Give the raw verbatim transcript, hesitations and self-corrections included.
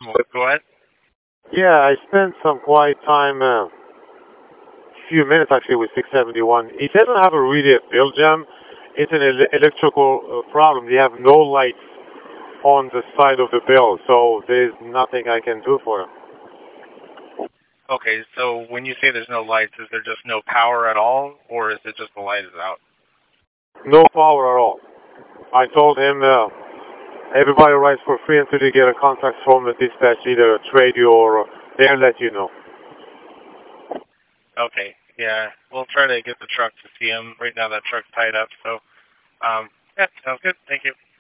Go ahead. Yeah, I spent some quiet time, a uh, few minutes actually with six seventy-one. It doesn't have a really a build jam. It's an el- electrical uh, problem. They have no lights on the side of the bill, so there's nothing I can do for them. Okay, so when you say there's no lights, is there just no power at all, or is it just the light is out? No power at all. I told him uh, everybody writes for free until you get a contact from the dispatch, either trade you or they'll let you know. Okay, yeah, we'll try to get the truck to see him. Right now that truck's tied up, so, um, yeah, sounds good. Thank you.